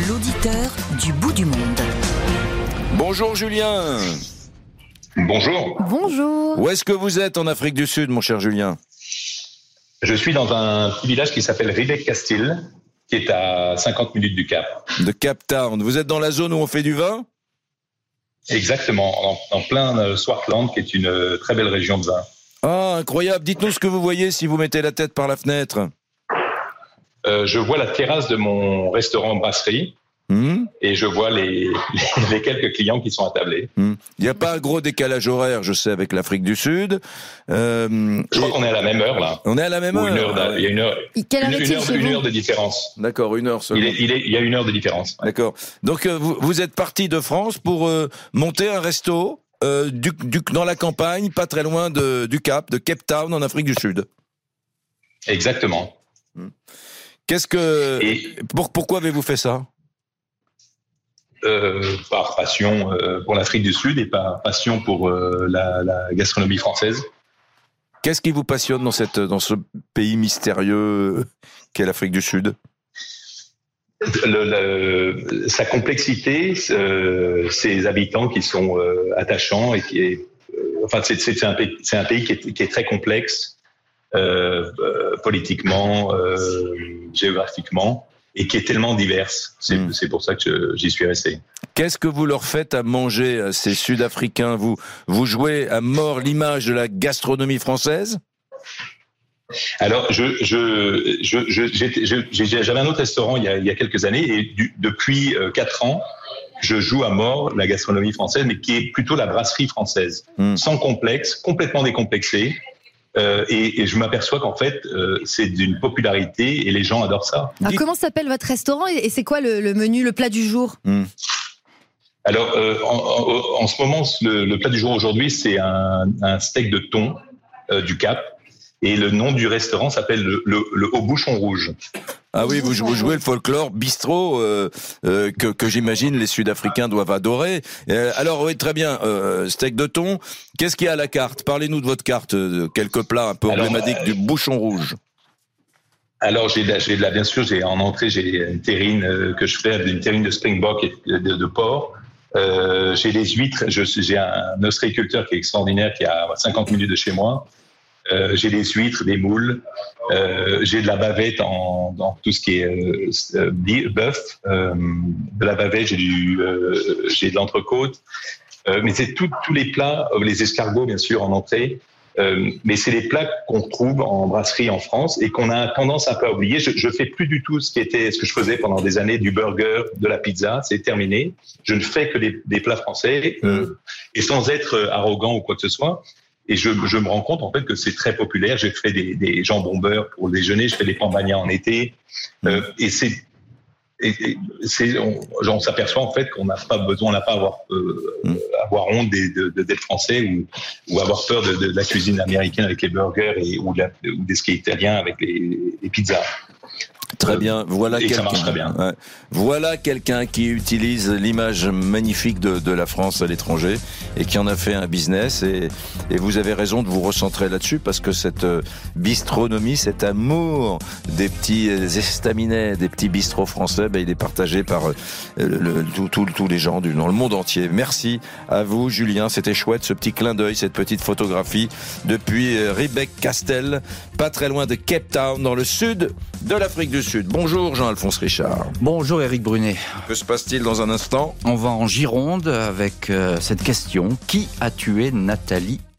L'auditeur du bout du monde. Bonjour Julien. Bonjour. Bonjour. Où est-ce que vous êtes en Afrique du Sud, mon cher Julien? Je suis dans un petit village qui s'appelle Riebeek-Kasteel, qui est à 50 minutes du Cap. De Cape Town. Vous êtes dans la zone où on fait du vin? Exactement, en plein Swartland, qui est une très belle région de vin. Ah, incroyable. Dites-nous ce que vous voyez si vous mettez la tête par la fenêtre. Je vois la terrasse de mon restaurant brasserie et je vois les quelques clients qui sont attablés. Il n'y a pas un gros décalage horaire, je sais, avec l'Afrique du Sud. Je crois qu'on est à la même heure, là. On est à la même heure. Il y a une heure, Quelle heure est-il chez vous ? une heure de différence. D'accord, une heure seulement. Il y a une heure de différence. Ouais. D'accord. Donc, vous êtes parti de France pour monter un resto dans la campagne, pas très loin du Cap, de Cape Town, en Afrique du Sud. Exactement. Pourquoi avez-vous fait ça? Par passion pour l'Afrique du Sud et par passion pour la gastronomie française. Qu'est-ce qui vous passionne dans ce pays mystérieux qu'est l'Afrique du Sud? Sa complexité, ses habitants qui sont attachants et c'est un pays qui est très complexe politiquement, géographiquement, et qui est tellement diverse. C'est pour ça que j'y suis resté. Qu'est-ce que vous leur faites à manger, ces Sud-Africains? Vous jouez à mort l'image de la gastronomie française? Alors, j'avais un autre restaurant il y a quelques années, et depuis 4 ans, je joue à mort la gastronomie française, mais qui est plutôt la brasserie française, sans complexe, complètement décomplexée. Et je m'aperçois qu'en fait, c'est d'une popularité et les gens adorent ça. Alors, comment s'appelle votre restaurant et c'est quoi le menu, le plat du jour ? Alors, en ce moment, le plat du jour aujourd'hui, c'est un steak de thon du Cap. Et le nom du restaurant s'appelle le Au Bouchon Rouge. Ah oui, vous jouez le folklore bistrot que j'imagine les Sud-Africains doivent adorer. Alors oui, très bien, steak de thon. Qu'est-ce qu'il y a à la carte? Parlez-nous de votre carte, quelques plats un peu emblématiques du Bouchon Rouge. Alors bien sûr, en entrée, j'ai une terrine que je fais, une terrine de springbok et de porc. J'ai les huîtres, j'ai un ostréiculteur qui est extraordinaire, qui est à 50 minutes de chez moi. J'ai des huîtres, des moules, j'ai de la bavette dans tout ce qui est bœuf, de la bavette, j'ai de l'entrecôte, mais c'est tous les plats, les escargots bien sûr en entrée, mais c'est les plats qu'on trouve en brasserie en France et qu'on a tendance un peu à oublier. Je fais plus du tout ce que je faisais pendant des années, du burger, de la pizza, c'est terminé. Je ne fais que des plats français et sans être arrogant ou quoi que ce soit. Et je me rends compte en fait que c'est très populaire. J'ai fait des jambons beurre pour le déjeuner, je fais des pambagnas en été, et on s'aperçoit en fait qu'on n'a pas besoin, on n'a pas à avoir honte d'être français ou avoir peur de la cuisine américaine avec les burgers ou des skis italiens avec les pizzas. Très bien, voilà et ça marche très bien. Ouais. Voilà quelqu'un qui utilise l'image magnifique de la France à l'étranger et qui en a fait un business et vous avez raison de vous recentrer là-dessus parce que cette bistronomie, cet amour des petits estaminets, des petits bistrots français, il est partagé par tous les gens dans le monde entier. Merci à vous Julien, c'était chouette ce petit clin d'œil, cette petite photographie depuis Riebeek-Kasteel, pas très loin de Cape Town dans le sud de l'Afrique du Sud. Bonjour Jean-Alphonse Richard. Bonjour Éric Brunet. Que se passe-t-il dans un instant? On va en Gironde avec cette question. Qui a tué Nathalie